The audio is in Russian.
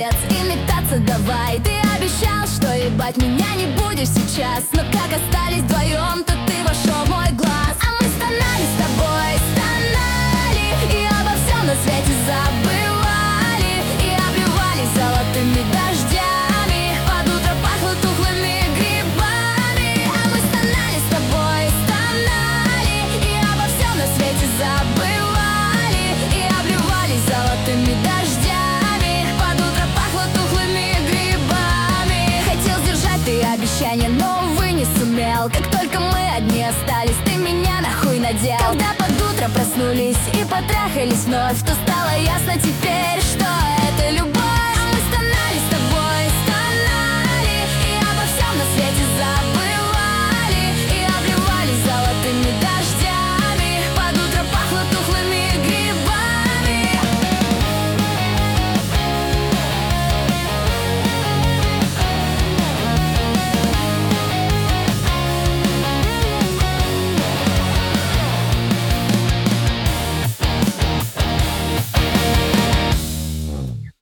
молодец, и метаться давай. Ты обещал, что ебать меня не будешь сейчас, но как остались вдвоем, то ты вошел в мой глаз. А мы стонали с тобой, стонали, и обо всем на свете забывали, и обливались золотыми дождями. Под утро пахло тухлыми грибами. А мы стонали с тобой, стонали, и обо всем на свете забывали, и обливались золотыми дождями. Под утро пахло тухлыми грибами. Хотел сдержать ты обещание, но увы, не сумел. Как